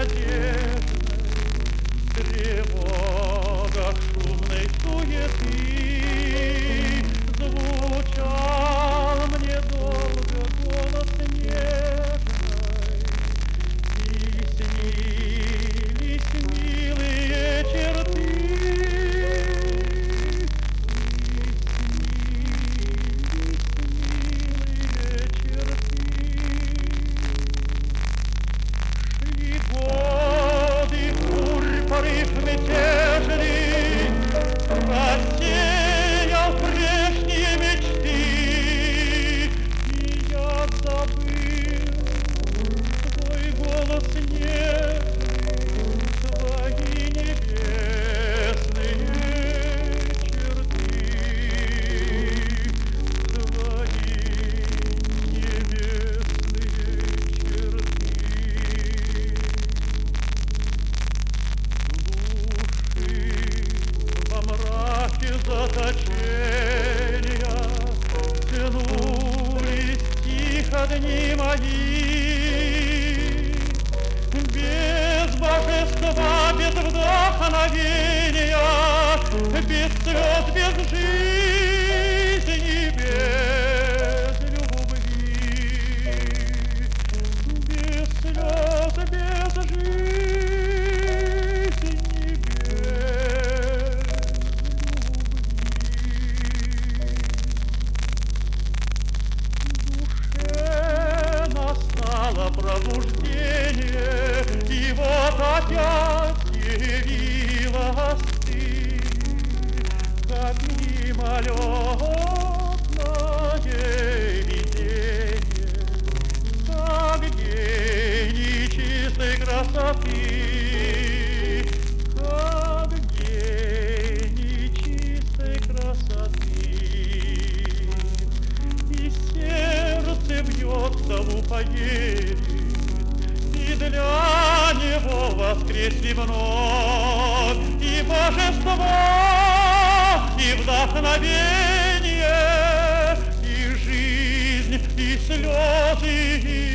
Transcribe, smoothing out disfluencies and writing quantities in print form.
безнадежной, тревога шумной суеты. Звучал мне долго голос нежный, и снились милые черты. Порыв мятежный рассеял прежние мечты, и я забыл свой голос нежный, свои небесные черты, свои небесные черты. Во мраке заточения тянулись тихо дни мои. Без божества, без вдохновения, без слез, без жизни, без любви. Без слез, без жизни, пробуждение, и вот опять явилась ты, как мимолетное видение, как гений чистой красоты, как гений чистой красоты. И сердце бьется в упоении, и для него воскресли вновь и божество, и вдохновение, и жизнь, и слезы, и